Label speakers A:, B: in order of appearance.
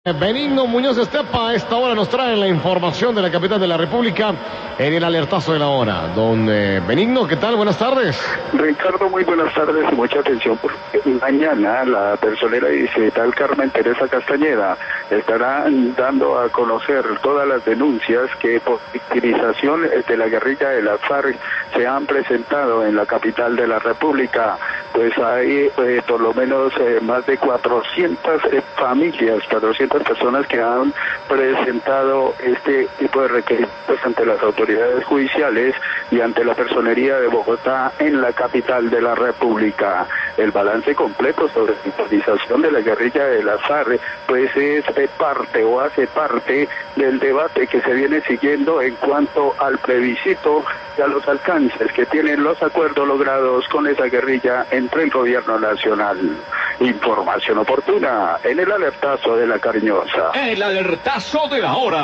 A: Benigno Muñoz Estepa a esta hora nos trae la información de la capital de la República en el alertazo de la hora. Don Benigno, ¿qué tal? Buenas tardes.
B: Ricardo, muy buenas tardes y mucha atención porque mañana la personera distrital Carmen Teresa Castañeda estará dando a conocer todas las denuncias que por victimización de la guerrilla de las FARC se han presentado en la capital de la República. Pues hay por lo menos más de 400 familias, 400 personas que han presentado este tipo de requerimientos ante las autoridades judiciales y ante la Personería de Bogotá en la capital de la República. El balance completo sobre la victimización de la guerrilla de las FARC pues es parte o hace parte del debate que se viene siguiendo en cuanto al plebiscito y a los alcances que tienen los acuerdos logrados con esa guerrilla entre el gobierno nacional. Información oportuna en el alertazo de la Cariñosa.
C: El alertazo de la hora.